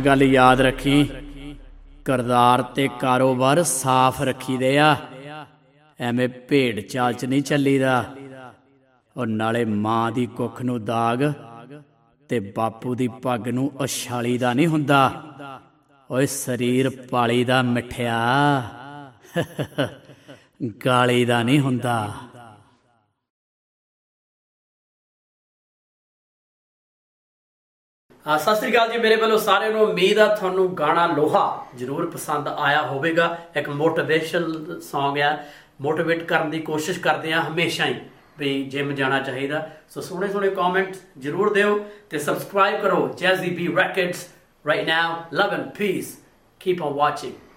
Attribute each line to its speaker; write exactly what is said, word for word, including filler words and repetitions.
Speaker 1: गल याद रखी, किरदार ते कारोबार साफ रखी दे आ, एवें भेड़ चाल च नहीं चलीदा। और नाले मां दी कुख नूं दाग ते बापू दी पग नूं उछाली दा नहीं हुंदा। ओए शरीर पाली दा मिठिया, गाली दा नहीं हुंदा।
Speaker 2: सत श्री अकाल जी, मेरे वालों सारे नूं उम्मीद आ तुहानूं गाना लोहा जरूर पसंद आया होवेगा। एक मोटिवेशनल सॉन्ग है, मोटिवेट करने की कोशिश करते हैं हमेशा ही भी जिम जाना चाहिए। सो सोहने सोहने कॉमेंट जरूर दिओ ते सबसक्राइब करो Jazzy B rackets right now. Love and peace, keep on watching.